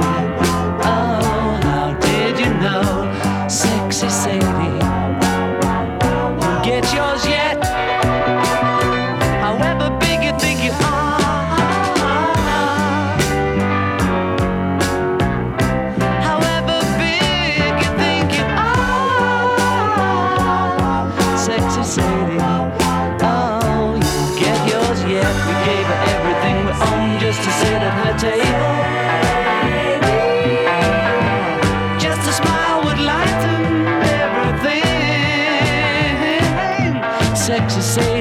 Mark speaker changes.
Speaker 1: Oh, how did you know, sexy Sadie? Get yours yet? However big you think you are, however big you think you are, sexy Sadie. Oh, you get yours yet? We gave her everything we own just to sit at her table. Just a smile would lighten everything. Sexy Sadie.